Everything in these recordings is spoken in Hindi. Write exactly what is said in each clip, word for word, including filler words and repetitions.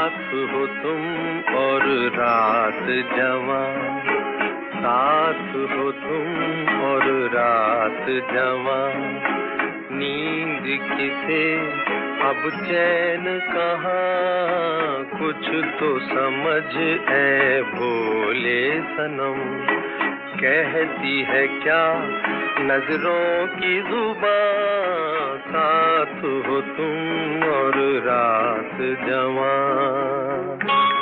साथ हो तुम और रात जवां, साथ हो तुम और रात जवां। नींद किसे अब चैन कहाँ, कुछ तो समझ ऐ भोले सनम। कहती है क्या नजरों की जुबां, साथ हो तुम और रात जवां।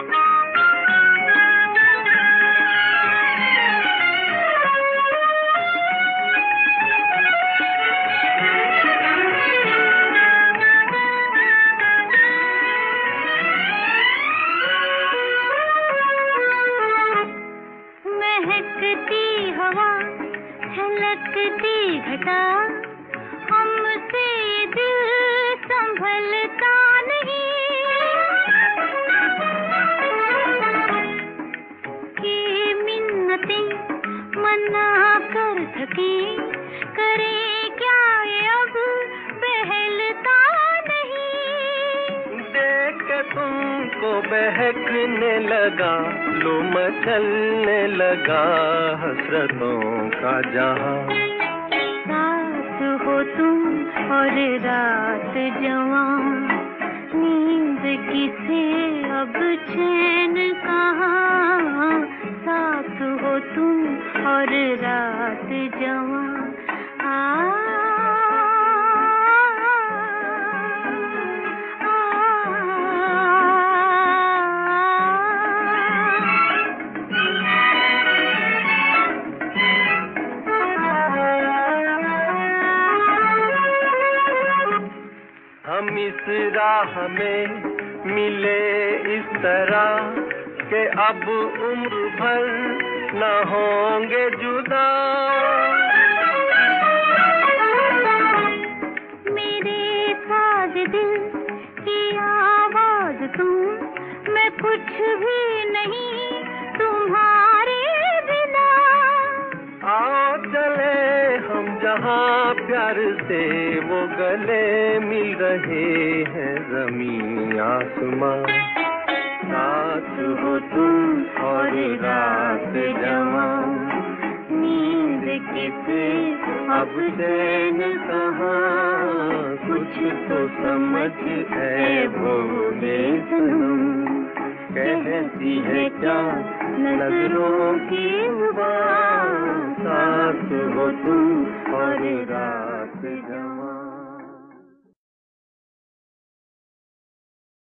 महकती हवा, छलकती घटा, हमसे दिल संभलता नहीं। ये मिन्नतें मना कर थकी, करे क्या ये अब बहलता नहीं। देख के तुमको बहकने लगा, लो मचलने लगा हसरतों का जहां। साथ हो तुम और रात जवां, नींद किसे अब चैन कहाँ, साथ हो तुम और रात जवां। आ हम इस राह में मिले इस तरह कि अब उम्र भर न होंगे जुदा। मेरे साथ दिल की आवाज तुम, मैं कुछ भी नहीं तुम्हारे बिना। आओ चले हम जहाँ प्यार से वो गले मिल रहे हैं ज़मीं आसमां। साथ हो तुम और रात जवां, नींद किसे अब चैन कहाँ, कुछ तो समझ है भोले सनम। कहती है क्या नजरों की जुबां, साथ हो तुम और रात जवां।